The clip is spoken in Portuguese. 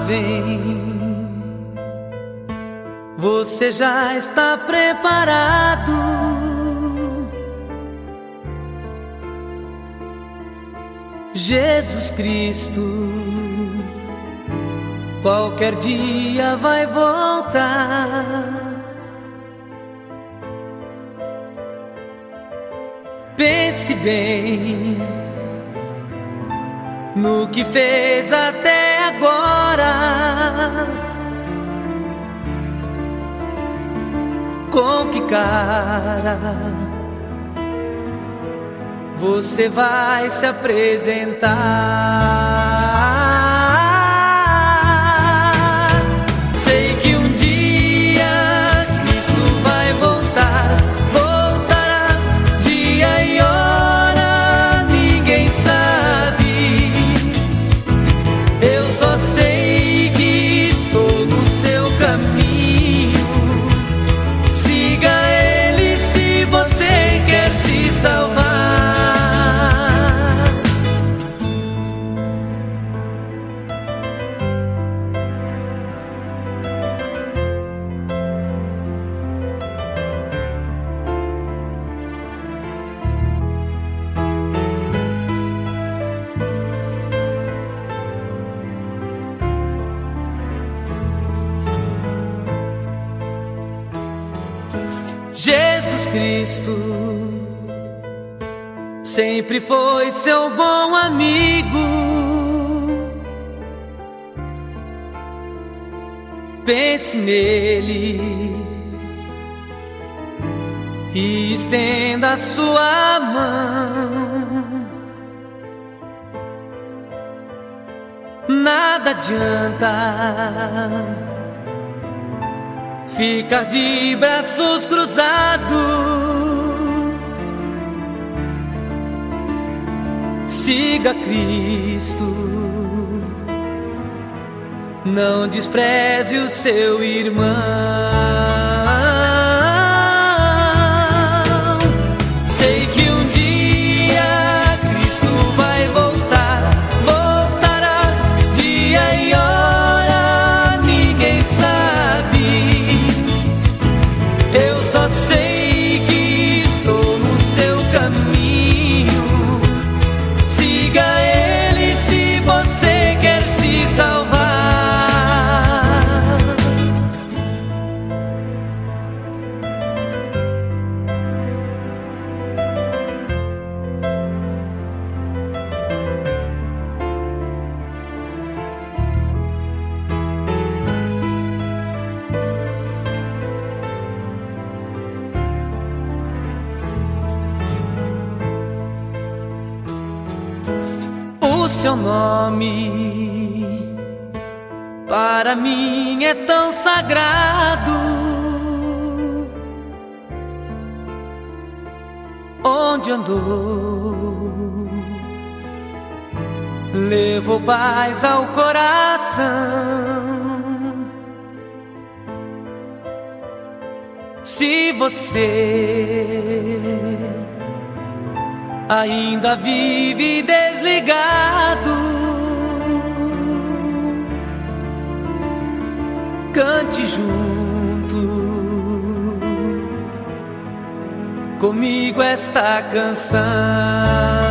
vem. Você já está preparado? Jesus Cristo qualquer dia vai voltar. Pense bem no que fez até agora. Com que cara você vai se apresentar? Sei que um dia Cristo vai voltar, voltará dia e hora, ninguém sabe. Eu só sei que estou no seu caminho. Salvar. Jesus Cristo sempre foi seu bom amigo. Pense nele e estenda a sua mão. Nada adianta ficar de braços cruzados. Siga Cristo, não despreze o seu irmão. Sei que um dia Cristo vai voltar, voltará dia e hora, ninguém sabe. Eu só sei que estou no seu caminho. O seu nome para mim é tão sagrado. Onde andou, levou paz ao coração. Se você ainda vive desligado, cante junto comigo esta canção.